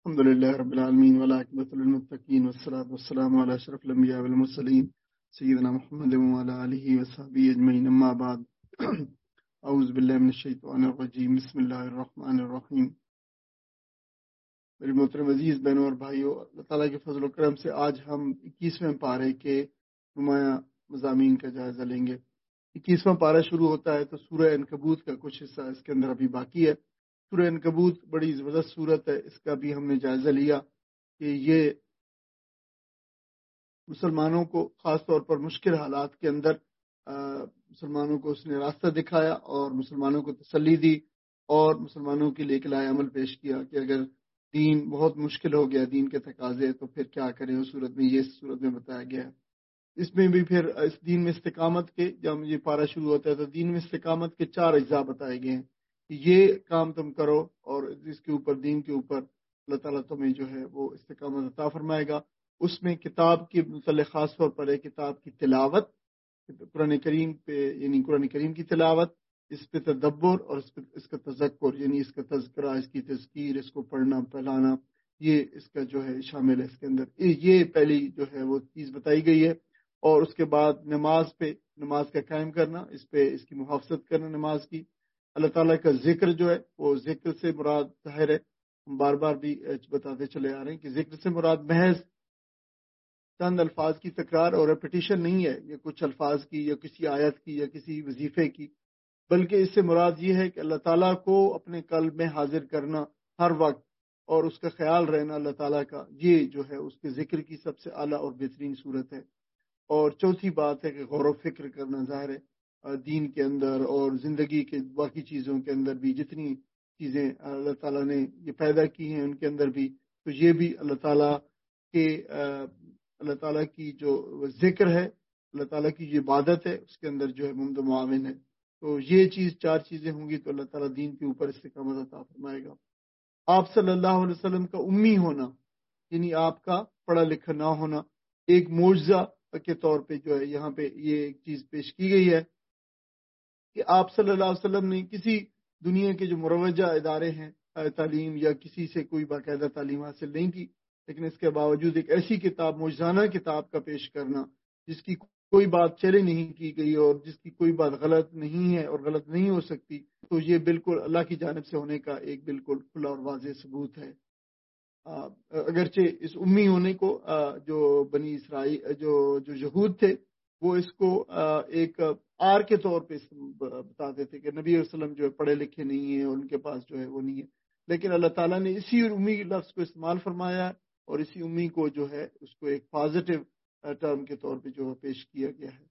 الحمد لله رب العالمين والعاقبة للمتقين والصلاة والسلام على أشرف الأنبياء والمرسلين سيدنا محمد وعلى آله وصحبه أجمعين أما بعد أعوذ بالله من الشیطان الرجیم بسم اللہ الرحمن الرحیم. میری محترم عزیز بہنوں اور بھائیوں، اللہ تعالیٰ کے فضل و کرم سے آج ہم 21ویں پارے کے نمایاں مضامین کا جائزہ لیں گے. 21واں پارہ شروع ہوتا ہے تو سورہ عنکبوت کا کچھ حصہ اس کے اندر ابھی باقی ہے. سورہ عنکبوت بڑی زبردست صورت ہے، اس کا بھی ہم نے جائزہ لیا کہ یہ مسلمانوں کو خاص طور پر مشکل حالات کے اندر مسلمانوں کو اس نے راستہ دکھایا اور مسلمانوں کو تسلی دی اور مسلمانوں کے لیے ایک لائحہ عمل پیش کیا کہ اگر دین بہت مشکل ہو گیا، دین کے تقاضے، تو پھر کیا کریں. اس صورت میں، یہ صورت میں بتایا گیا ہے. اس میں بھی پھر اس دین میں استقامت کے، جب یہ پارہ شروع ہوتا ہے تو دین میں استقامت کے 4 اجزاء بتائے گئے ہیں کہ یہ کام تم کرو اور اس کے اوپر، دین کے اوپر اللہ تعالیٰ تمہیں جو ہے وہ استقامت عطا فرمائے گا. اس میں کتاب کے متعلق خاص طور پر ہے کتاب کی تلاوت، قرآن کریم پہ، یعنی قرآن کریم کی تلاوت، اس پہ تدبر اور اس کا تذکر، یعنی اس کا تذکرہ، اس کی تذکیر، اس کو پڑھنا پھیلانا، یہ اس کا جو ہے شامل ہے. اس کے اندر یہ پہلی جو ہے وہ چیز بتائی گئی ہے. اور اس کے بعد نماز پہ، نماز کا قائم کرنا، اس پہ اس کی محافظت کرنا نماز کی. اللہ تعالیٰ کا ذکر جو ہے وہ ذکر سے مراد ظاہر ہے، ہم بار بار بھی بتاتے چلے آ رہے ہیں کہ ذکر سے مراد محض چند الفاظ کی تکرار اور ریپیٹیشن نہیں ہے، یا کچھ الفاظ کی یا کسی آیت کی یا کسی وظیفے کی، بلکہ اس سے مراد یہ ہے کہ اللہ تعالیٰ کو اپنے قلب میں حاضر کرنا ہر وقت اور اس کا خیال رہنا اللہ تعالیٰ کا. یہ جو ہے اس کے ذکر کی سب سے اعلیٰ اور بہترین صورت ہے. اور چوتھی بات ہے کہ غور و فکر کرنا، ظاہر ہے دین کے اندر اور زندگی کے باقی چیزوں کے اندر بھی، جتنی چیزیں اللہ تعالیٰ نے یہ پیدا کی ہیں ان کے اندر بھی، تو یہ بھی اللہ تعالیٰ کی جو ذکر ہے، اللہ تعالیٰ کی جو عبادت ہے، اس کے اندر جو ہے ممد معاون ہے. تو یہ 4 چیزیں ہوں گی تو اللہ تعالیٰ دین کے اوپر استقامت عطا فرمائے گا. آپ صلی اللہ علیہ وسلم کا امی ہونا، یعنی آپ کا پڑھا لکھا نہ ہونا، ایک معجزہ کے طور پہ جو ہے یہاں پہ یہ ایک چیز پیش کی گئی ہے کہ آپ صلی اللہ علیہ وسلم نے کسی دنیا کے جو مروجہ ادارے ہیں تعلیم، یا کسی سے کوئی باقاعدہ تعلیم حاصل نہیں کی، لیکن اس کے باوجود ایک ایسی کتاب، معجزانہ کتاب کا پیش کرنا جس کی کوئی بات چیلنج نہیں کی گئی اور جس کی کوئی بات غلط نہیں ہے اور غلط نہیں ہو سکتی، تو یہ بالکل اللہ کی جانب سے ہونے کا ایک بالکل کھلا اور واضح ثبوت ہے. اگرچہ اس امی ہونے کو جو بنی اسرائیل، جو یہود تھے، وہ اس کو ایک آر کے طور پہ بتاتے تھے کہ نبی علیہ وسلم جو ہے پڑھے لکھے نہیں ہیں اور ان کے پاس جو ہے وہ نہیں ہے، لیکن اللہ تعالیٰ نے اسی امی لفظ کو استعمال فرمایا اور اسی امی کو جو ہے اس کو ایک پازیٹیو ٹرم کے طور پہ جو ہے پیش کیا گیا ہے.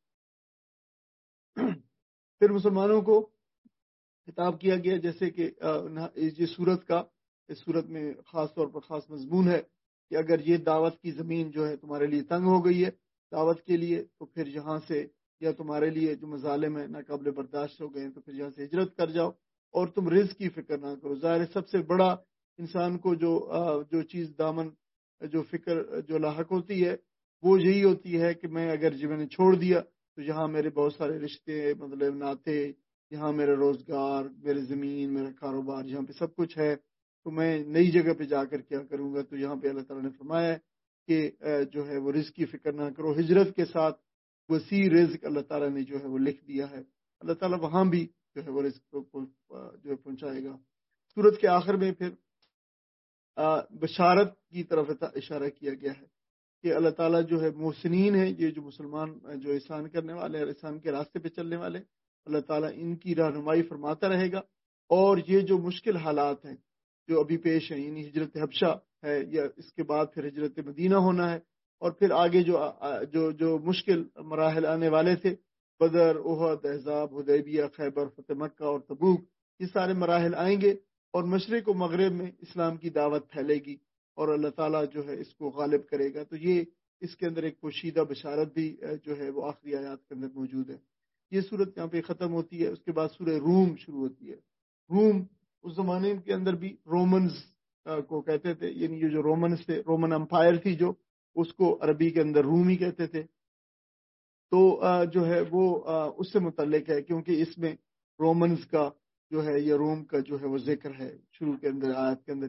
پھر مسلمانوں کو خطاب کیا گیا، جیسے کہ یہ سورت کا، اس صورت میں خاص طور پر خاص مضمون ہے کہ اگر یہ دعوت کی زمین جو ہے تمہارے لیے تنگ ہو گئی ہے دعوت کے لیے، تو پھر یہاں سے، یا تمہارے لیے جو مظالم ہے ناقابل برداشت ہو گئے ہیں، تو پھر یہاں سے ہجرت کر جاؤ اور تم رزق کی فکر نہ کرو. ظاہر سب سے بڑا انسان کو جو چیز دامن، جو فکر جو لاحق ہوتی ہے، وہ یہی ہوتی ہے کہ میں نے چھوڑ دیا تو یہاں میرے بہت سارے رشتے، مطلب ناطے، یہاں میرا روزگار، میرے زمین، میرا کاروبار، یہاں پہ سب کچھ ہے، تو میں نئی جگہ پہ جا کر کیا کروں گا. تو یہاں پہ اللہ تعالیٰ نے فرمایا ہے کہ جو ہے وہ رزق کی فکر نہ کرو. ہجرت کے ساتھ وسیع رزق اللہ تعالیٰ نے جو ہے وہ لکھ دیا ہے. اللہ تعالیٰ وہاں بھی جو ہے وہ رزق کو جو ہے پہنچائے گا. سورت کے آخر میں پھر بشارت کی طرف اشارہ کیا گیا ہے کہ اللہ تعالیٰ جو ہے محسنین ہے، یہ جو مسلمان جو احسان کرنے والے ہیں، احسان کے راستے پہ چلنے والے، اللہ تعالیٰ ان کی رہنمائی فرماتا رہے گا. اور یہ جو مشکل حالات ہیں جو ابھی پیش ہیں، یعنی ہجرت حبشہ ہے، یا اس کے بعد پھر ہجرت مدینہ ہونا ہے، اور پھر آگے جو مشکل مراحل آنے والے تھے، بدر، احد، احزاب، حدیبیہ، خیبر، فتح مکہ اور تبوک، یہ سارے مراحل آئیں گے اور مشرق و مغرب میں اسلام کی دعوت پھیلے گی اور اللہ تعالیٰ جو ہے اس کو غالب کرے گا. تو یہ اس کے اندر ایک پوشیدہ بشارت بھی جو ہے وہ آخری آیات کے اندر موجود ہے. یہ صورت یہاں پہ ختم ہوتی ہے. اس کے بعد سورہ روم شروع ہوتی ہے. روم اس زمانے کے اندر بھی رومنز کو کہتے تھے، یعنی یہ جو رومنز تھے، رومن امپائر تھی جو، اس کو عربی کے اندر روم ہی کہتے تھے. تو جو ہے وہ اس سے متعلق ہے کیونکہ اس میں رومنز کا جو ہے یا روم کا جو ہے وہ ذکر ہے شروع کے اندر، آیت کے اندر ہی.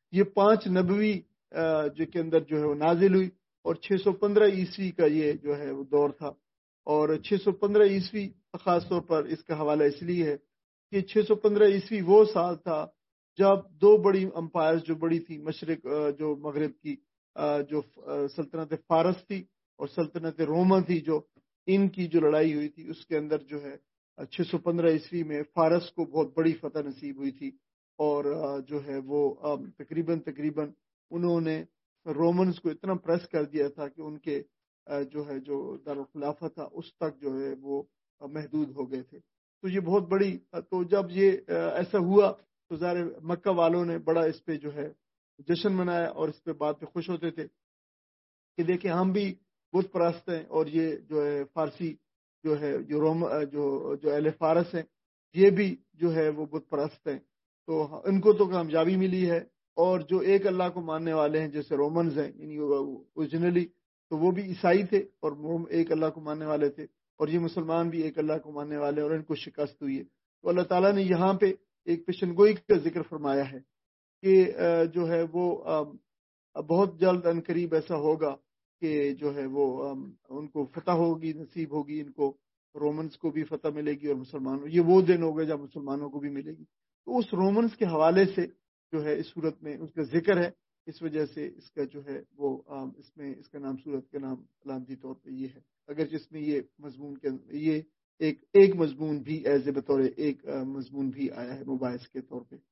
یہ 5 نبوی جو کے اندر جو ہے وہ نازل ہوئی، اور 615 عیسوی کا یہ جو ہے وہ دور تھا۔ اور 615 عیسوی خاص طور پر اس کا حوالہ اس لیے ہے کہ 615 عیسوی وہ سال تھا جب 2 بڑی امپائرز جو بڑی تھی مشرق جو مغرب کی جو سلطنت فارس تھی اور سلطنت روما تھی، جو ان کی جو لڑائی ہوئی تھی اس کے اندر جو ہے 615 عیسوی میں فارس کو بہت بڑی فتح نصیب ہوئی تھی، اور جو ہے وہ تقریباً انہوں نے رومنز کو اتنا پریس کر دیا تھا کہ ان کے جو ہے جو دارالخلافہ تھا اس تک جو ہے وہ محدود ہو گئے تھے۔ تو یہ بہت بڑی، تو جب یہ ایسا ہوا تو ظاہر مکہ والوں نے بڑا اس پہ جو ہے جشن منایا، اور اس پہ بات پہ خوش ہوتے تھے کہ دیکھیں ہم بھی بت پرست ہیں، اور یہ جو ہے فارسی جو ہے جو جو اہل فارس ہیں یہ بھی جو ہے وہ بت پرست ہیں، تو ان کو تو کامیابی ملی ہے۔ اور جو ایک اللہ کو ماننے والے ہیں جیسے رومنز ہیں، یعنی اوریجنلی تو وہ بھی عیسائی تھے اور وہ ایک اللہ کو ماننے والے تھے، اور یہ مسلمان بھی ایک اللہ کو ماننے والے، اور ان کو شکست ہوئی ہے۔ تو اللہ تعالیٰ نے یہاں پہ ایک پیشن گوئی کا ذکر فرمایا ہے کہ جو ہے وہ بہت جلد ان قریب ایسا ہوگا کہ جو ہے وہ ان کو فتح ہوگی، نصیب ہوگی، ان کو رومنز کو بھی فتح ملے گی اور مسلمانوں، یہ وہ دن ہوگا جب مسلمانوں کو بھی ملے گی۔ تو اس رومنز کے حوالے سے جو ہے اس صورت میں اس کا ذکر ہے، اس وجہ سے اس کا جو ہے وہ اس میں اس کا نام صورت کا نام علامتی طور پہ یہ ہے، اگر جس میں یہ مضمون کے یہ ایک مضمون بھی ایز اے بطور ایک مضمون بھی آیا ہے مباحث کے طور پہ۔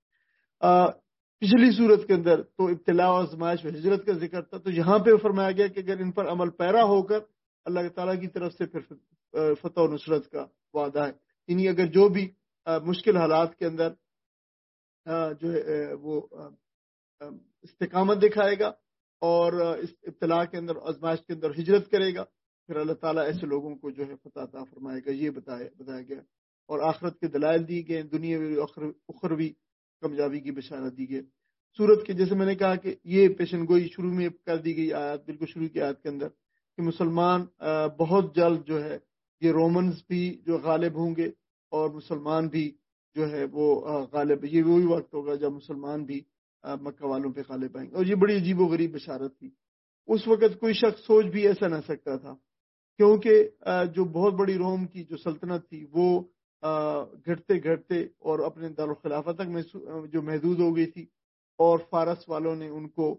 پچھلی صورت کے اندر تو ابتلا و آزمائش و ہجرت کا ذکر تھا، تو یہاں پہ فرمایا گیا کہ اگر ان پر عمل پیرا ہو کر اللہ تعالیٰ کی طرف سے پھر فتح و نصرت کا وعدہ ہے، یعنی اگر جو بھی مشکل حالات کے اندر جو ہے وہ استقامت دکھائے گا اور اس ابتلا کے اندر آزمائش کے اندر ہجرت کرے گا، پھر اللہ تعالیٰ ایسے لوگوں کو جو ہے فتح عطا فرمائے گا، یہ بتایا گیا۔ اور آخرت کے دلائل دی گئے، دنیاوی اخروی کامیابی کی بشارت دی گئی۔ سورت کے جیسے میں نے کہا کہ یہ پیشن گوئی شروع میں کر دی گئی آیات، بالکل شروع کی آیات کے اندر کہ مسلمان بہت جلد جو ہے یہ رومنز بھی جو غالب ہوں گے اور مسلمان بھی جو ہے وہ غالب، یہ وہی وقت ہوگا جب مسلمان بھی مکہ والوں پہ غالب آئیں گے، اور یہ بڑی عجیب و غریب بشارت تھی۔ اس وقت کوئی شخص سوچ بھی ایسا نہ سکتا تھا، کیونکہ جو بہت بڑی روم کی جو سلطنت تھی وہ گھٹتے گھٹتے اور اپنے دارالخلافہ تک میں جو محدود ہو گئی تھی، اور فارس والوں نے ان کو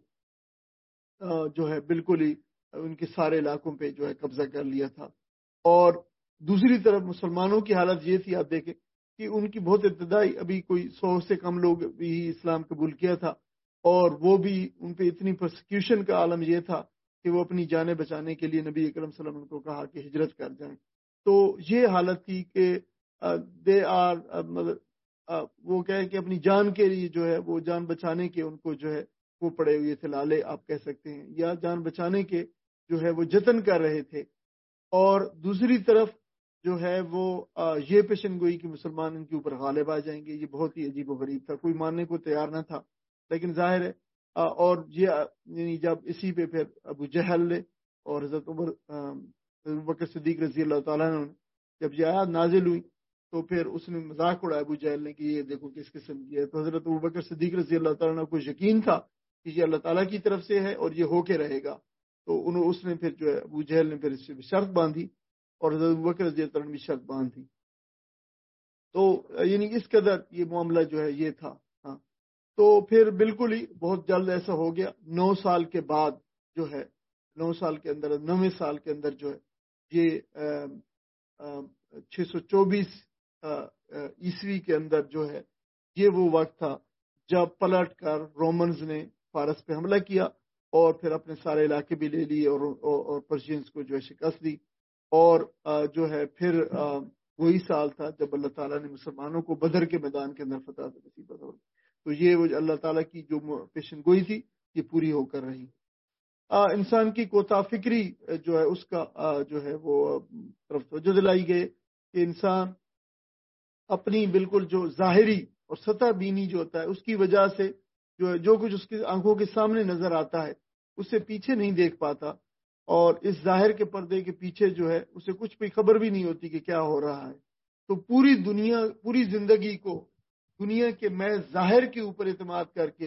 جو ہے بالکل ہی ان کے سارے علاقوں پہ جو ہے قبضہ کر لیا تھا۔ اور دوسری طرف مسلمانوں کی حالت یہ تھی، آپ دیکھیں کہ ان کی بہت ابتدائی ابھی کوئی 100 سے کم لوگ بھی اسلام قبول کیا تھا، اور وہ بھی ان پہ اتنی پرسیکیوشن کا عالم یہ تھا کہ وہ اپنی جانیں بچانے کے لیے نبی اکرم صلی اللہ علیہ وسلم کو کہا کہ ہجرت کر جائیں۔ تو یہ حالت تھی کہ دے آر وہ کہیں کہ اپنی جان کے لیے جو ہے وہ جان بچانے کے ان کو جو ہے وہ پڑے ہوئے تھے، لالے آپ کہہ سکتے ہیں، یا جان بچانے کے جو ہے وہ جتن کر رہے تھے۔ اور دوسری طرف جو ہے وہ یہ پیشن گوئی کہ مسلمان ان کے اوپر غالب آ جائیں گے، یہ بہت ہی عجیب و غریب تھا، کوئی ماننے کو تیار نہ تھا، لیکن ظاہر ہے اور یہ یعنی جب اسی پہ پھر ابو جہل نے اور حضرت بکر صدیق رضی اللہ تعالیٰ نے جب یہ آیات نازل ہوئی تو پھر اس نے مذاق اڑایا ابو جہل نے کہ یہ دیکھو کس قسم کی ہے۔ تو حضرت ابو بکر صدیق رضی اللہ تعالیٰ کو یقین تھا کہ یہ اللہ تعالیٰ کی طرف سے ہے اور یہ ہو کے رہے گا، تو اس نے پھر جو ہے ابو جہل نے پھر اس سے شرط باندھی، اور حضرت ابو بکر رضی اللہ تعالیٰ نے بھی شرط باندھی۔ تو یعنی اس قدر یہ معاملہ جو ہے یہ تھا۔ ہاں، تو پھر بالکل ہی بہت جلد ایسا ہو گیا، 9 سال کے بعد جو ہے 9 سال کے اندر 9ویں سال کے اندر جو ہے یہ 624 عیسوی کے اندر جو ہے یہ وہ وقت تھا جب پلٹ کر رومنز نے فارس پہ حملہ کیا اور پھر اپنے سارے علاقے بھی لے لیے اور پرشینز کو جو ہے شکست دی، اور جو ہے پھر وہی سال تھا جب اللہ تعالیٰ نے مسلمانوں کو بدر کے میدان کے اندر فتح نصیب فرمائی۔ تو یہ وہ اللہ تعالیٰ کی جو پیشن گوئی تھی یہ پوری ہو کر رہی۔ انسان کی کوتا فکری جو ہے اس کا جو ہے وہ طرف توجہ دلائی گئی کہ انسان اپنی بالکل جو ظاہری اور سطح بینی جو ہوتا ہے اس کی وجہ سے جو کچھ اس کی آنکھوں کے سامنے نظر آتا ہے اس سے پیچھے نہیں دیکھ پاتا، اور اس ظاہر کے پردے کے پیچھے جو ہے اسے کچھ بھی خبر بھی نہیں ہوتی کہ کیا ہو رہا ہے۔ تو پوری زندگی کو دنیا کے محض ظاہر کے اوپر اعتماد کر کے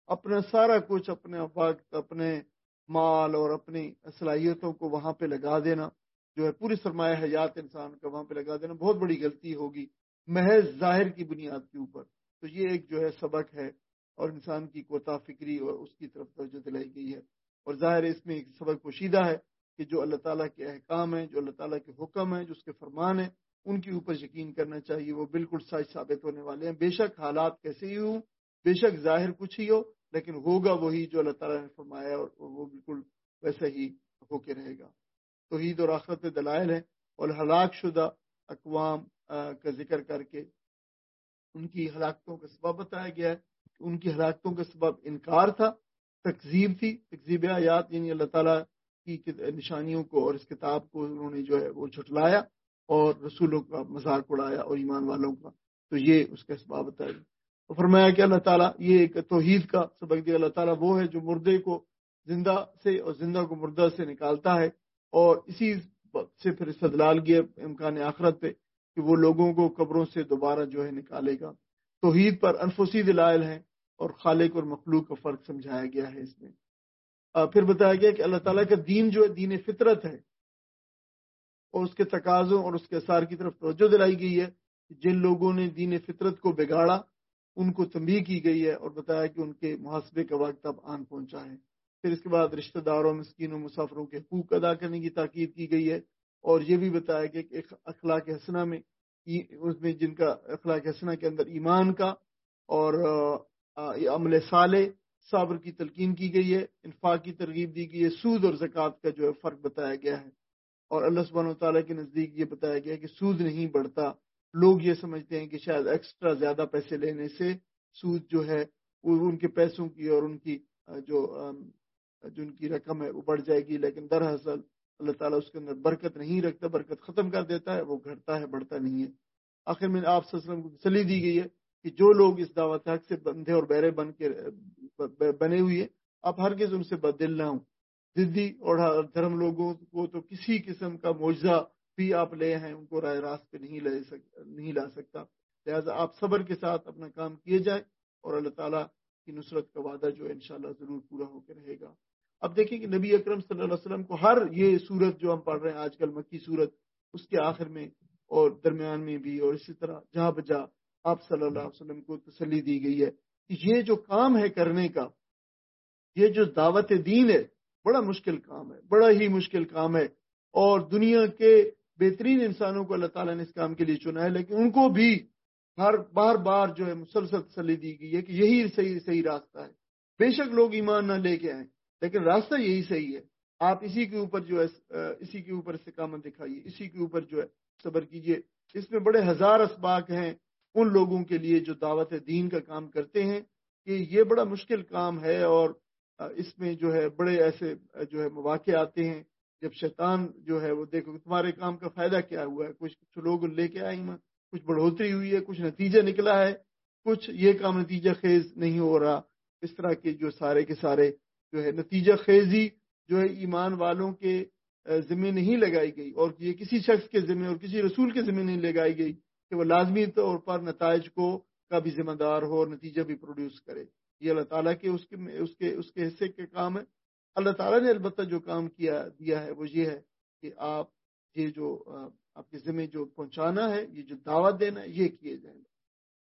اپنا سارا کچھ، اپنے وقت، اپنے مال اور اپنی صلاحیتوں کو وہاں پہ لگا دینا، جو ہے پوری سرمایہ حیات انسان کا وہاں پہ لگا دینا، بہت بڑی غلطی ہوگی محض ظاہر کی بنیاد کے اوپر۔ تو یہ ایک جو ہے سبق ہے، اور انسان کی کوتا فکری اور اس کی طرف توجہ دلائی گئی ہے۔ اور ظاہر ہے اس میں ایک سبق پوشیدہ ہے کہ جو اللہ تعالیٰ کے احکام ہیں، جو اللہ تعالیٰ کے حکم ہیں، جو اس کے فرمان ہیں، ان کے اوپر یقین کرنا چاہیے، وہ بالکل سچ ثابت ہونے والے ہیں۔ بے شک حالات کیسے ہی ہوں، بے شک ظاہر کچھ ہی ہو، لیکن ہوگا وہی جو اللہ تعالیٰ نے فرمایا، اور وہ بالکل ویسا ہی ہو کے رہے گا۔ توحید اور آخرت دلائل ہیں، اور ہلاک شدہ اقوام کا ذکر کر کے ان کی ہلاکتوں کا سبب بتایا گیا ہے۔ ان کی ہلاکتوں کا سبب انکار تھا، تکذیب تھی، تکذیب آیات، یعنی اللہ تعالیٰ کی نشانیوں کو اور اس کتاب کو انہوں نے جو ہے وہ جھٹلایا اور رسولوں کا مذاق اڑایا اور ایمان والوں کا، تو یہ اس کا اسباب بتایا گیا۔ تو فرمایا کہ اللہ تعالیٰ یہ ایک توحید کا سبق دیا، اللہ تعالیٰ وہ ہے جو مردے کو زندہ سے اور زندہ کو مردہ سے نکالتا ہے، اور اسی سے پھر استدلال کیا امکان آخرت پہ کہ وہ لوگوں کو قبروں سے دوبارہ جو ہے نکالے گا۔ توحید پر انفسی دلائل ہیں، اور خالق اور مخلوق کا فرق سمجھایا گیا ہے اس میں۔ پھر بتایا گیا کہ اللہ تعالیٰ کا دین جو ہے دین فطرت ہے، اور اس کے تقاضوں اور اس کے اثار کی طرف توجہ دلائی گئی ہے۔ جن لوگوں نے دین فطرت کو بگاڑا ان کو تنبیہ کی گئی ہے، اور بتایا کہ ان کے محاسبے کا وقت اب آن پہنچا ہے۔ پھر اس کے بعد رشتہ داروں، مسکینوں، مسافروں کے حقوق ادا کرنے کی تاکید کی گئی ہے، اور یہ بھی بتایا گیا کہ اخلاق حسنہ میں اس میں جن کا اخلاق حسنہ کے اندر ایمان کا اور عمل صالح، صبر کی تلقین کی گئی ہے، انفاق کی ترغیب دی گئی ہے، سود اور زکوٰۃ کا جو ہے فرق بتایا گیا ہے۔ اور اللہ سبحانہ وتعالیٰ کے نزدیک یہ بتایا گیا کہ سود نہیں بڑھتا۔ لوگ یہ سمجھتے ہیں کہ شاید ایکسٹرا زیادہ پیسے لینے سے سود جو ہے وہ ان کے پیسوں کی اور ان کی جو ان کی رقم ہے وہ بڑھ جائے گی، لیکن دراصل اللہ تعالیٰ اس کے اندر برکت نہیں رکھتا، برکت ختم کر دیتا ہے، وہ گھٹتا ہے، بڑھتا نہیں ہے۔ آخر میں آپ صلی اللہ علیہ وسلم کو تسلی دی گئی ہے کہ جو لوگ اس دعوت حق سے بندھے اور بہرے بنے ہوئے، آپ ہرگز ان سے بددل نہ ہوں۔ ضدی اور دھرم لوگوں کو تو کسی قسم کا معجزہ بھی آپ لے ہیں ان کو راہ راست پہ نہیں لا سکتا، لہذا آپ صبر کے ساتھ اپنا کام کیے جائیں، اور اللہ تعالیٰ کی نصرت کا وعدہ جو ہے انشاءاللہ ضرور پورا ہو کے رہے گا۔ اب دیکھیں کہ نبی اکرم صلی اللہ علیہ وسلم کو ہر یہ سورت جو ہم پڑھ رہے ہیں آج کل، مکی سورت، اس کے آخر میں اور درمیان میں بھی، اور اسی طرح جہاں بجا آپ صلی اللہ علیہ وسلم کو تسلی دی گئی ہے کہ یہ جو کام ہے کرنے کا، یہ جو دعوت دین ہے، بڑا مشکل کام ہے، بڑا ہی مشکل کام ہے، اور دنیا کے بہترین انسانوں کو اللہ تعالیٰ نے اس کام کے لیے چنا ہے، لیکن ان کو بھی بار بار جو ہے مسلسل تسلی دی گئی ہے کہ یہی صحیح راستہ ہے۔ بے شک لوگ ایمان نہ لے کے آئیں، لیکن راستہ یہی صحیح ہے، آپ اسی کے اوپر جو ہے اسی کے اوپر استقامت دکھائیے، اسی کے اوپر جو ہے صبر کیجیے۔ اس میں بڑے ہزار اسباق ہیں ان لوگوں کے لیے جو دعوت دین کا کام کرتے ہیں، کہ یہ بڑا مشکل کام ہے، اور اس میں جو ہے بڑے ایسے جو ہے مواقع آتے ہیں جب شیطان جو ہے وہ دیکھو تمہارے کام کا فائدہ کیا ہوا ہے، کچھ لوگ لے کے آئے ہیں، کچھ بڑھوتری ہوئی ہے، کچھ نتیجہ نکلا ہے، کچھ یہ کام نتیجہ خیز نہیں ہو رہا۔ اس طرح کے جو سارے کے سارے جو ہے نتیجہ خیزی جو ہے ایمان والوں کے ذمہ نہیں لگائی گئی، اور یہ کسی شخص کے ذمہ اور کسی رسول کے ذمہ نہیں لگائی گئی کہ وہ لازمی طور پر نتائج کو کا بھی ذمہ دار ہو اور نتیجہ بھی پروڈیوس کرے۔ یہ اللہ تعالیٰ کے اس کے حصے کے کام ہے۔ اللہ تعالیٰ نے البتہ جو کام دیا ہے وہ یہ ہے کہ آپ یہ جو آپ کے ذمہ جو پہنچانا ہے، یہ جو دعوت دینا ہے، یہ کیے جائیں گے۔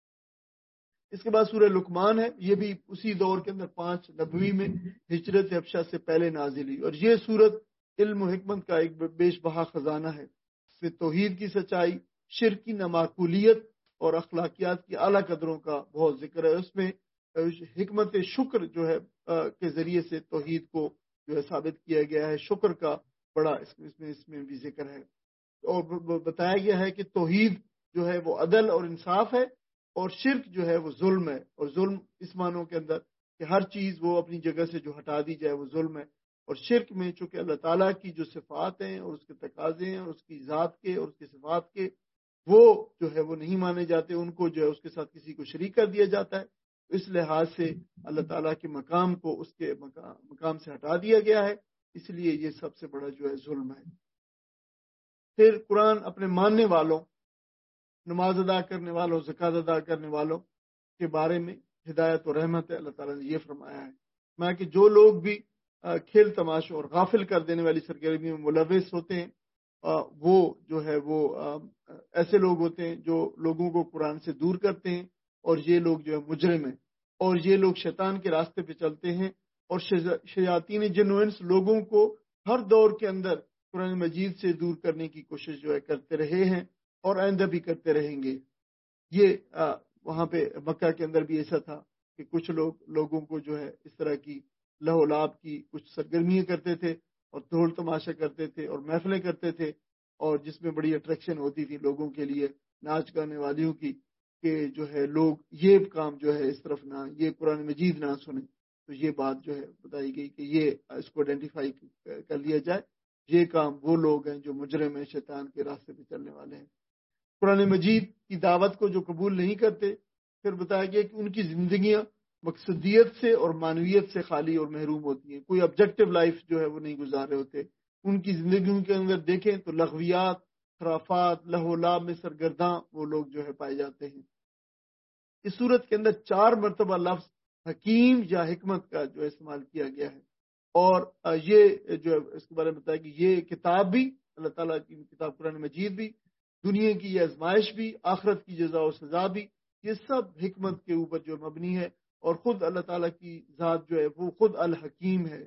اس کے بعد سورہ لقمان ہے، یہ بھی اسی دور کے اندر 5 نبوی میں ہجرت حبشہ سے پہلے نازل ہوئی، اور یہ سورت علم و حکمت کا ایک بیش بہا خزانہ ہے۔ اس میں توحید کی سچائی، شرک کی نامعقولیت اور اخلاقیات کی اعلیٰ قدروں کا بہت ذکر ہے۔ اس میں حکمت شکر جو ہے کے ذریعے سے توحید کو جو ہے ثابت کیا گیا ہے، شکر کا بڑا اس میں بھی ذکر ہے، اور بتایا گیا ہے کہ توحید جو ہے وہ عدل اور انصاف ہے، اور شرک جو ہے وہ ظلم ہے، اور ظلم اس معنوں کے اندر کہ ہر چیز وہ اپنی جگہ سے جو ہٹا دی جائے وہ ظلم ہے۔ اور شرک میں چونکہ اللہ تعالیٰ کی جو صفات ہیں اور اس کے تقاضے ہیں اور اس کی ذات کے اور اس کی صفات کے، وہ جو ہے وہ نہیں مانے جاتے، ان کو جو ہے اس کے ساتھ کسی کو شریک کر دیا جاتا ہے۔ اس لحاظ سے اللہ تعالیٰ کے مقام کو اس کے مقام سے ہٹا دیا گیا ہے، اس لیے یہ سب سے بڑا جو ہے ظلم ہے۔ پھر قرآن اپنے ماننے والوں، نماز ادا کرنے والوں، زکوٰۃ ادا کرنے والوں کے بارے میں ہدایت و رحمت ہے۔ اللہ تعالیٰ نے یہ فرمایا ہے میں کہ جو لوگ بھی کھیل تماشوں اور غافل کر دینے والی سرگرمیوں میں ملوث ہوتے ہیں وہ جو ہے وہ ایسے لوگ ہوتے ہیں جو لوگوں کو قرآن سے دور کرتے ہیں، اور یہ لوگ جو ہے مجرم ہیں، اور یہ لوگ شیطان کے راستے پہ چلتے ہیں، اور شیاطین جن و انس لوگوں کو ہر دور کے اندر قرآن مجید سے دور کرنے کی کوشش جو ہے کرتے رہے ہیں اور آئندہ بھی کرتے رہیں گے۔ یہ وہاں پہ مکہ کے اندر بھی ایسا تھا کہ کچھ لوگوں کو جو ہے اس طرح کی لہو و لعب کی کچھ سرگرمیاں کرتے تھے اور ڈھول تماشا کرتے تھے اور محفلیں کرتے تھے، اور جس میں بڑی اٹریکشن ہوتی تھی لوگوں کے لیے ناچ گانے والیوں کی، کہ جو ہے لوگ یہ کام جو ہے اس طرف نہ، یہ قرآن مجید نہ سنیں۔ تو یہ بات جو ہے بتائی گئی کہ یہ اس کو آئیڈینٹیفائی کر لیا جائے، یہ کام وہ لوگ ہیں جو مجرم ہیں، شیطان کے راستے پہ چلنے والے ہیں۔ قرآن مجید کی دعوت کو جو قبول نہیں کرتے، پھر بتایا گیا کہ ان کی زندگیاں مقصدیت سے اور معنویت سے خالی اور محروم ہوتی ہیں، کوئی آبجیکٹو لائف جو ہے وہ نہیں گزار رہے ہوتے۔ ان کی زندگیوں کے اندر دیکھیں تو لغویات، خرافات، لہو و لعب میں سرگرداں وہ لوگ جو ہے پائے جاتے ہیں۔ اس صورت کے اندر 4 مرتبہ لفظ حکیم یا حکمت کا جو استعمال کیا گیا ہے، اور یہ جو ہے اس کے بارے میں بتایا کہ یہ کتاب بھی، اللہ تعالیٰ کی کتاب قرآن مجید بھی، دنیا کی یہ آزمائش بھی، آخرت کی جزا و سزا بھی، یہ سب حکمت کے اوپر جو مبنی ہے، اور خود اللہ تعالیٰ کی ذات جو ہے وہ خود الحکیم ہے،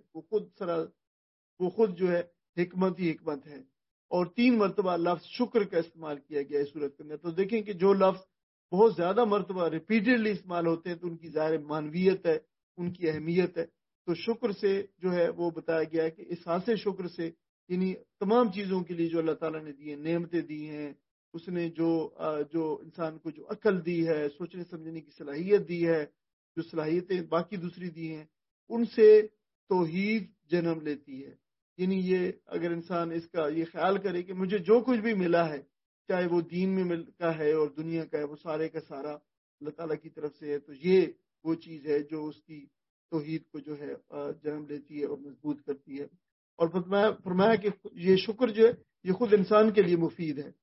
وہ خود جو ہے حکمت ہی حکمت ہے۔ اور 3 مرتبہ لفظ شکر کا استعمال کیا گیا اس صورت کے اندر۔ تو دیکھیں کہ جو لفظ بہت زیادہ مرتبہ ریپیٹڈلی استعمال ہوتے ہیں تو ان کی ظاہر معنویت ہے، ان کی اہمیت ہے۔ تو شکر سے جو ہے وہ بتایا گیا ہے کہ احساس شکر سے، یعنی تمام چیزوں کے لیے جو اللہ تعالیٰ نے دی ہیں، نعمتیں دی ہیں، اس نے جو انسان کو جو عقل دی ہے، سوچنے سمجھنے کی صلاحیت دی ہے، جو صلاحیتیں باقی دوسری دی ہیں، ان سے توحید جنم لیتی ہے۔ یعنی یہ اگر انسان اس کا یہ خیال کرے کہ مجھے جو کچھ بھی ملا ہے، چاہے وہ دین میں کا ہے اور دنیا کا ہے، وہ سارے کا سارا اللہ تعالیٰ کی طرف سے ہے، تو یہ وہ چیز ہے جو اس کی توحید کو جو ہے جنم لیتی ہے اور مضبوط کرتی ہے۔ اور فرمایا کہ یہ شکر جو ہے یہ خود انسان کے لیے مفید ہے،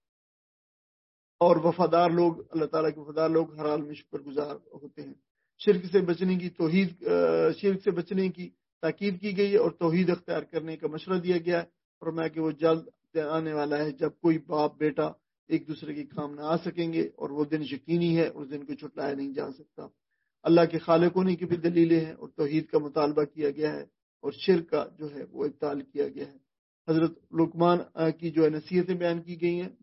اور وفادار لوگ، اللہ تعالیٰ کے وفادار لوگ ہر حال میں شکر گزار ہوتے ہیں۔ شرک سے بچنے کی تاکید کی گئی ہے اور توحید اختیار کرنے کا مشورہ دیا گیا ہے۔ فرمایا کہ وہ جلد آنے والا ہے جب کوئی باپ بیٹا ایک دوسرے کے کام نہ آ سکیں گے، اور وہ دن یقینی ہے، اس دن کو چھٹلایا نہیں جا سکتا۔ اللہ کے خالق ہونے کی بھی دلیلیں ہیں، اور توحید کا مطالبہ کیا گیا ہے، اور شرک کا جو ہے وہ ابطال کیا گیا ہے۔ حضرت لقمان کی جو ہے نصیحتیں بیان کی گئی ہیں،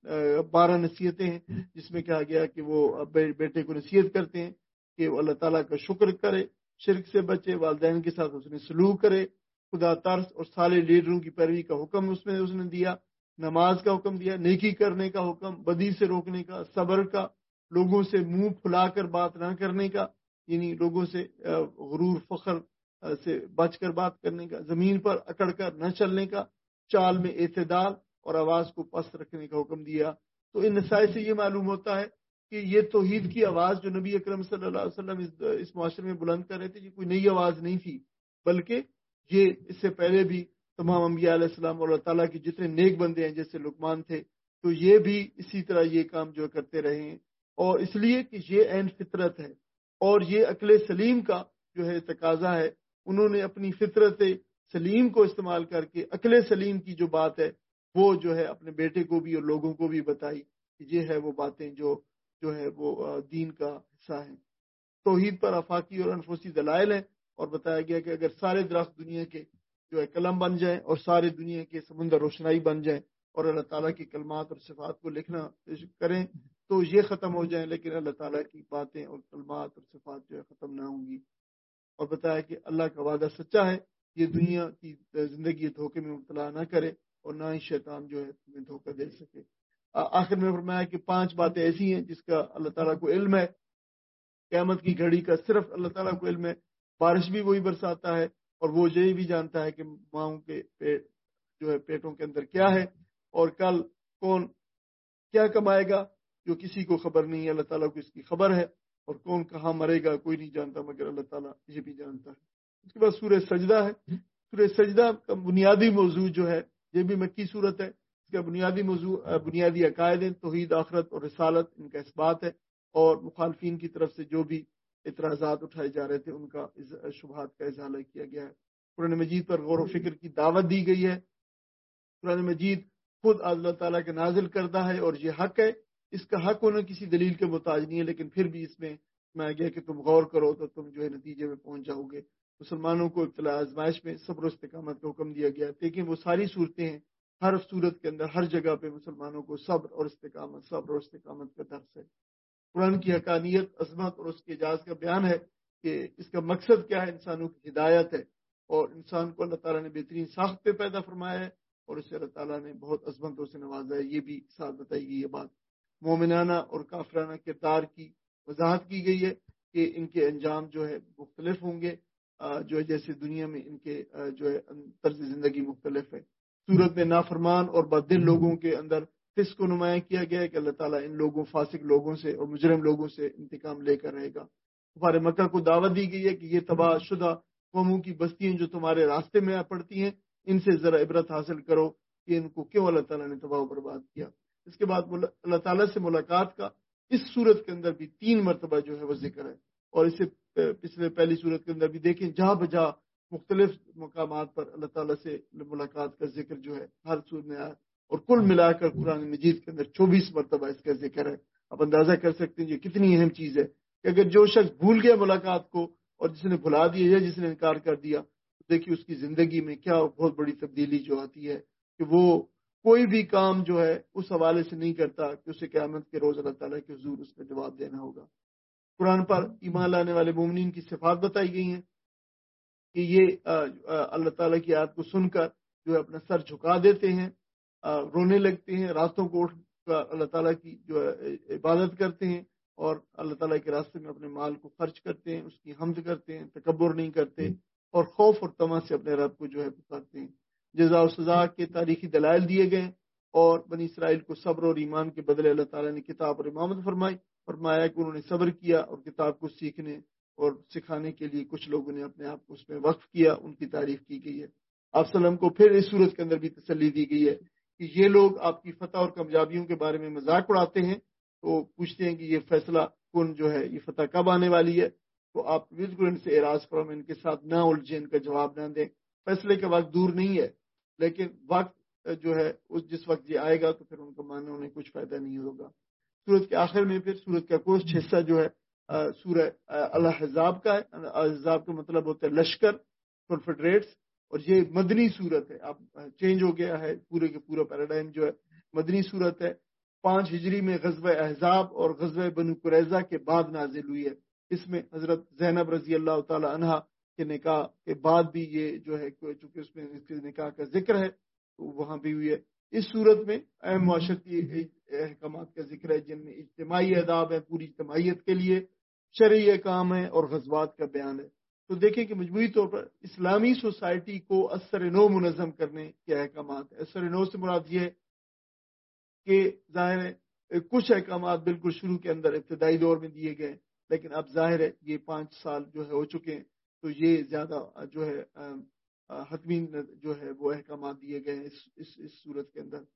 12 نصیحتیں ہیں، جس میں کہا گیا کہ وہ بیٹے کو نصیحت کرتے ہیں کہ وہ اللہ تعالیٰ کا شکر کرے، شرک سے بچے، والدین کے ساتھ اس نے سلوک کرے، خدا ترس اور صالح لیڈروں کی پیروی کا حکم اس نے دیا، نماز کا حکم دیا، نیکی کرنے کا حکم، بدی سے روکنے کا، صبر کا، لوگوں سے منہ پھلا کر بات نہ کرنے کا، یعنی لوگوں سے غرور فخر سے بچ کر بات کرنے کا، زمین پر اکڑ کر نہ چلنے کا، چال میں اعتدال اور آواز کو پست رکھنے کا حکم دیا۔ تو ان نصائح سے یہ معلوم ہوتا ہے کہ یہ توحید کی آواز جو نبی اکرم صلی اللہ علیہ وسلم اس معاشرے میں بلند کر رہے تھے، یہ کوئی نئی آواز نہیں تھی، بلکہ یہ اس سے پہلے بھی تمام انبیاء علیہ السلام اور اللہ تعالیٰ کے جتنے نیک بندے ہیں جیسے لقمان تھے، تو یہ بھی اسی طرح یہ کام جو کرتے رہے ہیں، اور اس لیے کہ یہ عین فطرت ہے، اور یہ عقل سلیم کا جو ہے تقاضا ہے۔ انہوں نے اپنی فطرت سلیم کو استعمال کر کے عقل سلیم کی جو بات ہے وہ جو ہے اپنے بیٹے کو بھی اور لوگوں کو بھی بتائی کہ یہ ہے وہ باتیں جو ہے وہ دین کا حصہ ہیں۔ توحید پر آفاقی اور انفسی دلائل ہیں، اور بتایا گیا کہ اگر سارے درخت دنیا کے جو ہے قلم بن جائیں اور سارے دنیا کے سمندر روشنائی بن جائیں اور اللہ تعالیٰ کی کلمات اور صفات کو لکھنا کریں تو یہ ختم ہو جائیں، لیکن اللہ تعالیٰ کی باتیں اور کلمات اور صفات جو ہے ختم نہ ہوں گی۔ اور بتایا کہ اللہ کا وعدہ سچا ہے، یہ دنیا کی زندگی دھوکے میں مبتلا نہ کرے، اور نہ ہی شیطان جو ہے تمہیں دھوکہ دے سکے۔ آخر میں فرمایا کہ 5 باتیں ایسی ہیں جس کا اللہ تعالیٰ کو علم ہے، قیامت کی گھڑی کا صرف اللہ تعالیٰ کو علم ہے، بارش بھی وہی برساتا ہے، اور وہ یہ بھی جانتا ہے کہ ماؤں کے جو ہے پیٹوں کے اندر کیا ہے، اور کل کون کیا کمائے گا جو کسی کو خبر نہیں ہے، اللہ تعالیٰ کو اس کی خبر ہے، اور کون کہاں مرے گا کوئی نہیں جانتا مگر اللہ تعالیٰ یہ بھی جانتا ہے۔ اس کے بعد سورہ سجدہ ہے۔ سورہ سجدہ کا بنیادی موضوع جو ہے یہ بھی مکی صورت ہے، اس کا بنیادی موضوع بنیادی عقائد ہیں، توحید، آخرت اور رسالت، ان کا اثبات ہے، اور مخالفین کی طرف سے جو بھی اعتراضات اٹھائے جا رہے تھے ان کا شبہات کا ازالہ کیا گیا ہے۔ قرآن مجید پر غور و فکر کی دعوت دی گئی ہے۔ قرآن مجید خود اللہ تعالیٰ کے نازل کردہ ہے اور یہ حق ہے، اس کا حق ہونا کسی دلیل کے محتاج نہیں ہے، لیکن پھر بھی اس میں میں گیا کہ تم غور کرو تو تم جو ہے نتیجے میں پہنچ جاؤ گے۔ مسلمانوں کو ابتلا آزمائش میں صبر و استقامت کا حکم دیا گیا، لیکن وہ ساری صورتیں ہیں، ہر صورت کے اندر ہر جگہ پہ مسلمانوں کو صبر اور استقامت کا درس ہے۔ قرآن کی حقانیت، عظمت اور اس کے اعجاز کا بیان ہے کہ اس کا مقصد کیا ہے، انسانوں کی ہدایت ہے، اور انسان کو اللہ تعالیٰ نے بہترین ساخت پہ پیدا فرمایا ہے اور اسے اللہ تعالیٰ نے بہت عظمتوں سے نوازا ہے۔ یہ بھی ساتھ بتائی گئی یہ بات۔ مومنانہ اور کافرانہ کردار کی وضاحت کی گئی ہے کہ ان کے انجام جو ہے مختلف ہوں گے، جو ہے جیسے دنیا میں ان کے جو ہے طرز زندگی مختلف ہے۔ صورت میں نافرمان اور بددل لوگوں کے اندر فسق کو نمایاں کیا گیا ہے کہ اللہ تعالیٰ ان لوگوں فاسق لوگوں سے اور مجرم لوگوں سے انتقام لے کر رہے گا۔ کفار مکہ کو دعوت دی گئی ہے کہ یہ تباہ شدہ قوموں کی بستیاں جو تمہارے راستے میں پڑتی ہیں، ان سے ذرا عبرت حاصل کرو کہ ان کو کیوں اللہ تعالیٰ نے تباہ و برباد کیا۔ اس کے بعد اللہ تعالیٰ سے ملاقات کا اس صورت کے اندر بھی 3 مرتبہ جو ہے وہ ذکر ہے، اور اسے پچھلے پہلی صورت کے اندر بھی دیکھیں، جہاں بجا مختلف مقامات پر اللہ تعالیٰ سے ملاقات کا ذکر جو ہے ہر صورت میں آیا، اور کل ملا کر قرآن مجید کے اندر 24 مرتبہ اس کا ذکر ہے۔ آپ اندازہ کر سکتے ہیں یہ کتنی اہم چیز ہے کہ اگر جو شخص بھول گیا ملاقات کو، اور جس نے بھلا دیا یا جس نے انکار کر دیا، تو دیکھیے اس کی زندگی میں کیا بہت بڑی تبدیلی جو آتی ہے کہ وہ کوئی بھی کام جو ہے اس حوالے سے نہیں کرتا کہ اسے قیامت کے روز اللہ تعالیٰ کے حضور اس کا جواب دینا ہوگا۔ قرآن پر ایمان لانے والے مومنین کی صفات بتائی گئی ہیں کہ یہ اللہ تعالیٰ کی آیت کو سن کر جو ہے اپنا سر جھکا دیتے ہیں، رونے لگتے ہیں، راتوں کو اٹھ کر اللہ تعالیٰ کی جو ہے عبادت کرتے ہیں، اور اللہ تعالیٰ کے راستے میں اپنے مال کو خرچ کرتے ہیں، اس کی حمد کرتے ہیں، تکبر نہیں کرتے، اور خوف اور طمع سے اپنے رب کو جو ہے پکارتے ہیں۔ جزا و سزا کے تاریخی دلائل دیے گئے، اور بنی اسرائیل کو صبر اور ایمان کے بدلے اللہ تعالیٰ نے کتاب اور امامت فرمایا کہ انہوں نے صبر کیا، اور کتاب کو سیکھنے اور سکھانے کے لیے کچھ لوگوں نے اپنے آپ کو اس میں وقف کیا، ان کی تعریف کی گئی ہے۔ آپ سلم کو پھر اس صورت کے اندر بھی تسلی دی گئی ہے کہ یہ لوگ آپ کی فتح اور کامیابیوں کے بارے میں مذاق اڑاتے ہیں، تو پوچھتے ہیں کہ یہ فیصلہ کن جو ہے یہ فتح کب آنے والی ہے، تو آپ بالکل ان سے اعراض فرمائیں، ان کے ساتھ نہ الجھیں، ان کا جواب نہ دیں۔ فیصلے کا وقت دور نہیں ہے، لیکن وقت جو ہے جس وقت یہ آئے گا تو پھر ان کا ماننے انہیں کچھ فائدہ نہیں ہوگا۔ سورت کے آخر میں پھر سورت کا کوئی حصہ جو ہے سورہ الاحزاب کا ہے۔ احزاب کا مطلب ہوتا ہے لشکر، کنفیڈریٹس، اور یہ مدنی صورت ہے۔ اب چینج ہو گیا ہے، پورے کے پورا پیراڈائم جو ہے مدنی صورت ہے۔ 5 ہجری میں غزوہ احزاب اور غزوہ بنو قریظہ کے بعد نازل ہوئی ہے۔ اس میں حضرت زینب رضی اللہ تعالی عنہا کے نکاح کے بعد بھی یہ جو ہے چونکہ اس میں اس کے نکاح کا ذکر ہے تو وہاں بھی ہوئی ہے۔ اس صورت میں اہم معاشرتی احکامات کا ذکر ہے، جن میں اجتماعی آداب ہیں پوری اجتماعیت کے لیے، شرعی احکام ہیں اور غزوات کا بیان ہے۔ تو دیکھیں کہ مجموعی طور پر اسلامی سوسائٹی کو اثر نو منظم کرنے کے احکامات ہیں۔ اثر نو سے مراد یہ ہے کہ ظاہر ہے کچھ احکامات بالکل شروع کے اندر ابتدائی دور میں دیے گئے، لیکن اب ظاہر ہے یہ 5 سال جو ہے ہو چکے ہیں، تو یہ زیادہ جو ہے حتمی جو ہے وہ احکامات دیے گئے ہیں اس صورت کے اندر۔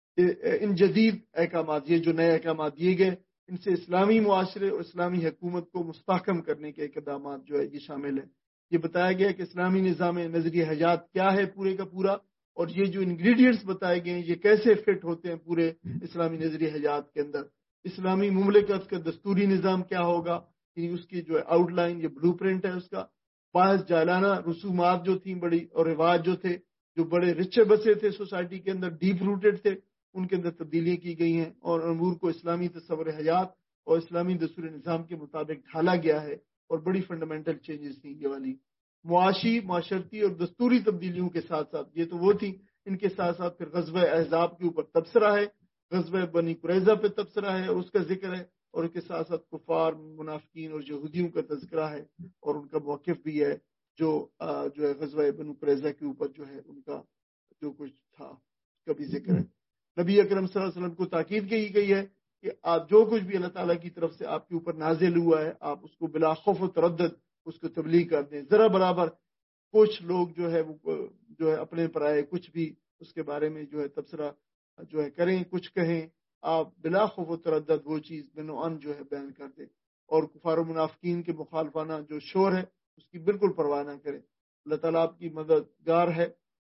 ان جدید احکامات، یہ جو نئے احکامات دیے گئے، ان سے اسلامی معاشرے اور اسلامی حکومت کو مستحکم کرنے کے اقدامات جو ہے یہ شامل ہیں۔ یہ بتایا گیا کہ اسلامی نظام نظریہ حیات کیا ہے پورے کا پورا، اور یہ جو انگریڈینٹس بتائے گئے ہیں یہ کیسے فٹ ہوتے ہیں پورے اسلامی نظریہ حیات کے اندر۔ اسلامی مملکت کا دستوری نظام کیا ہوگا، یعنی اس کی جو آؤٹ لائن، یہ بلو پرنٹ ہے اس کا۔ باعث جائلانہ رسومات جو تھیں بڑی، اور رواج جو تھے جو بڑے رچے بسے تھے سوسائٹی کے اندر، ڈیپ روٹڈ تھے، ان کے اندر تبدیلیاں کی گئی ہیں، اور امور کو اسلامی تصور حیات اور اسلامی دستور نظام کے مطابق ڈھالا گیا ہے، اور بڑی فنڈامنٹل چینجز تھیں یہ والی۔ معاشی، معاشرتی اور دستوری تبدیلیوں کے ساتھ ساتھ یہ تو وہ تھی، ان کے ساتھ ساتھ پھر غزوہ احزاب کے اوپر تبصرہ ہے، غزوہ بنی قریظہ پہ تبصرہ ہے اور اس کا ذکر ہے، اور اس کے ساتھ ساتھ کفار، منافقین اور یہودیوں کا تذکرہ ہے، اور ان کا موقف بھی ہے جو ہے غزوہ بنو قریظہ کے اوپر جو ہے ان کا جو کچھ تھا اس کا بھی ذکر ہے۔ نبی اکرم صلی اللہ علیہ وسلم کو تاکید کی گئی ہے کہ آپ جو کچھ بھی اللہ تعالیٰ کی طرف سے آپ کے اوپر نازل ہوا ہے، آپ اس کو بلا خوف و تردد اس کو تبلیغ کر دیں۔ ذرا برابر کچھ لوگ جو ہے وہ جو ہے اپنے پر آئے کچھ بھی اس کے بارے میں جو ہے تبصرہ جو ہے کریں، کچھ کہیں، آپ بلا خوف و تردد وہ چیز بنوان جو ہے بیان کر دیں۔ اور کفار و منافقین کے مخالفانہ جو شور ہے اس کی بالکل پرواہ نہ کریں. اللہ تعالیٰ آپ کی مددگار ہے،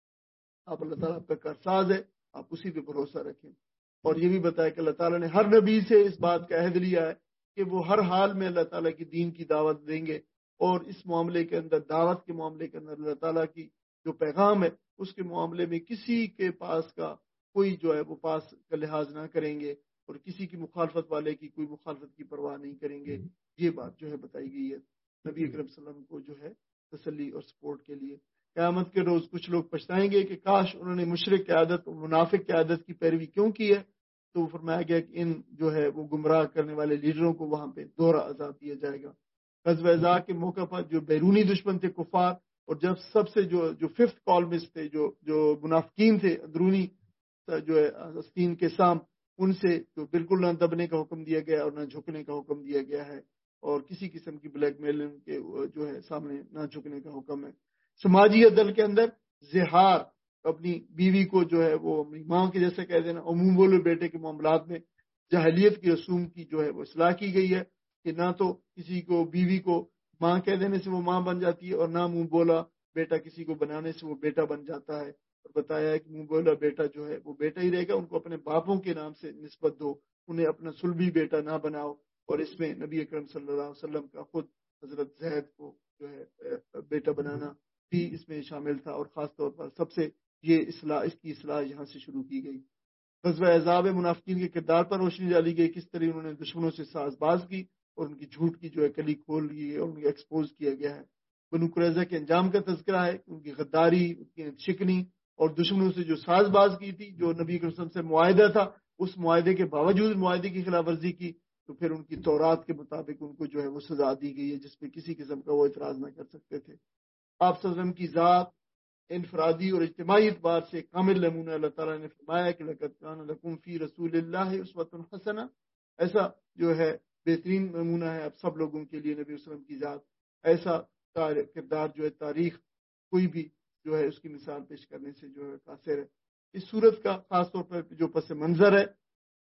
آپ اللہ تعالیٰ آپ کا کارساز ہے، آپ اسی پہ بھروسہ رکھیں. اور یہ بھی بتایا کہ اللہ تعالیٰ نے ہر نبی سے اس بات کا عہد لیا ہے کہ وہ ہر حال میں اللہ تعالیٰ کی دین کی دعوت دیں گے، اور اس معاملے کے اندر، دعوت کے معاملے کے اندر اللہ تعالیٰ کی جو پیغام ہے اس کے معاملے میں کسی کے پاس کا کوئی جو ہے وہ پاس کا لحاظ نہ کریں گے، اور کسی کی مخالفت والے کی کوئی مخالفت کی پرواہ نہیں کریں گے. یہ بات جو ہے بتائی گئی ہے نبی اکرم صلی اللہ علیہ وسلم کو جو ہے تسلی اور سپورٹ کے لیے. قیامت کے روز کچھ لوگ پچھتائیں گے کہ کاش انہوں نے مشرک کی عادت اور منافق کی عادت کی پیروی کیوں کی ہے. تو فرمایا گیا کہ ان جو ہے وہ گمراہ کرنے والے لیڈروں کو وہاں پہ دوہرا عذاب دیا جائے گا. غزوہ احزاب کے موقع پر جو بیرونی دشمن تھے کفار، اور جب سب سے جو ففتھ کالمسٹ تھے، جو منافقین تھے اندرونی جو ہے آستین کے سام، ان سے جو بالکل نہ دبنے کا حکم دیا گیا اور نہ جھکنے کا حکم دیا گیا ہے، اور کسی قسم کی بلیک میلنگ کے جو ہے سامنے نہ جھکنے کا حکم ہے. سماجی عدل کے اندر زہار، اپنی بیوی کو جو ہے وہ اپنی ماں کے جیسے کہہ دینا، اور منہ بولے بیٹے کے معاملات میں جاہلیت کی رسوم کی جو ہے وہ اصلاح کی گئی ہے کہ نہ تو کسی کو بیوی کو ماں کہہ دینے سے وہ ماں بن جاتی ہے، اور نہ منہ بولا بیٹا کسی کو بنانے سے وہ بیٹا بن جاتا ہے. اور بتایا ہے کہ منہ بولا بیٹا جو ہے وہ بیٹا ہی رہے گا، ان کو اپنے باپوں کے نام سے نسبت دو، انہیں اپنا سلبی بیٹا نہ بناؤ. اور اس میں نبی اکرم صلی اللہ علیہ وسلم کا خود حضرت زید کو جو ہے بیٹا بنانا بھی اس میں شامل تھا، اور خاص طور پر سب سے یہ اصلاح، اس کی اصلاح یہاں سے شروع کی گئی. غزوہ احزاب منافقین کے کردار پر روشنی ڈالی گئی، کس طرح انہوں نے دشمنوں سے ساز باز کی اور ان کی جھوٹ کی جو ہے کلی کھول لی ہے اور ان کو ایکسپوز کیا گیا ہے. بنو قریظہ کے انجام کا تذکرہ ہے، ان کی غداری، ان کی شکنی اور دشمنوں سے جو ساز باز کی تھی، جو نبی کے وسلم سے معاہدہ تھا، اس معاہدے کے باوجود معاہدے کی خلاف ورزی کی، تو پھر ان کی تورات کے مطابق ان کو جو ہے وہ سزا دی گئی ہے جس پہ کسی قسم کا وہ اعتراض نہ کر سکتے تھے. آپ صلی اللہ علیہ وسلم کی ذات انفرادی اور اجتماعی اعتبار سے کامل نمونہ. اللہ تعالیٰ نے فرمایا کہ لقد کان لکم فی رسول اللہ اسوۃ حسنہ، ایسا جو ہے بہترین نمونہ ہے اب سب لوگوں کے لیے نبی وسلم کی ذات. ایسا کردار جو ہے تاریخ کوئی بھی جو ہے اس کی مثال پیش کرنے سے جو ہے قاصر ہے. اس صورت کا خاص طور پر جو پس منظر ہے،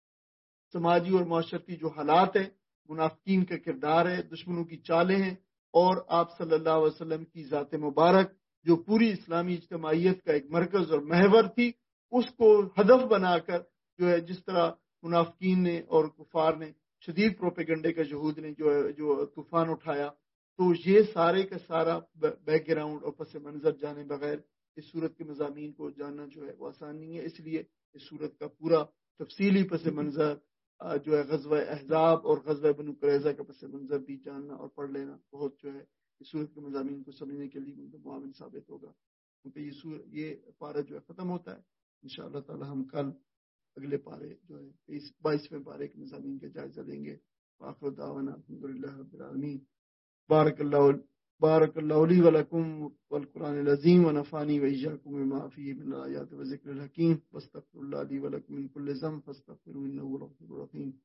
سماجی اور معاشرتی جو حالات ہیں، منافقین کا کردار ہے، دشمنوں کی چالیں ہیں، اور آپ صلی اللہ علیہ وسلم کی ذات مبارک جو پوری اسلامی اجتماعیت کا ایک مرکز اور محور تھی، اس کو ہدف بنا کر جو ہے جس طرح منافقین نے اور کفار نے شدید پروپیگنڈے کا جہود نے جو طوفان اٹھایا، تو یہ سارے کا سارا بیک گراؤنڈ اور پس منظر جانے بغیر اس صورت کے مضامین کو جاننا جو ہے وہ آسان نہیں ہے. اس لیے اس صورت کا پورا تفصیلی پس منظر جو ہے غزوہ احزاب اور غزوہ بنو قریظہ کا پس منظر بھی جاننا اور پڑھ لینا بہت جو ہے اس صورت کے مضامین کو سمجھنے کے لیے معاون ثابت ہوگا. کیونکہ یہ پارہ جو ہے ختم ہوتا ہے. انشاءاللہ تعالی ہم کل اگلے پارے جو ہے 22ویں پارے کے مضامین کا جائزہ لیں گے. آخر دعوانا الحمدللہ رب العالمین. بارک اللہ لی ولکم والقرآن العظیم ونفعنی وإیاکم بما فیہ من الآیات والذکر الحکیم. واستغفر اللہ لی ولکم من کل ذنب فاستغفروہ انہ هو الغفور الرحیم.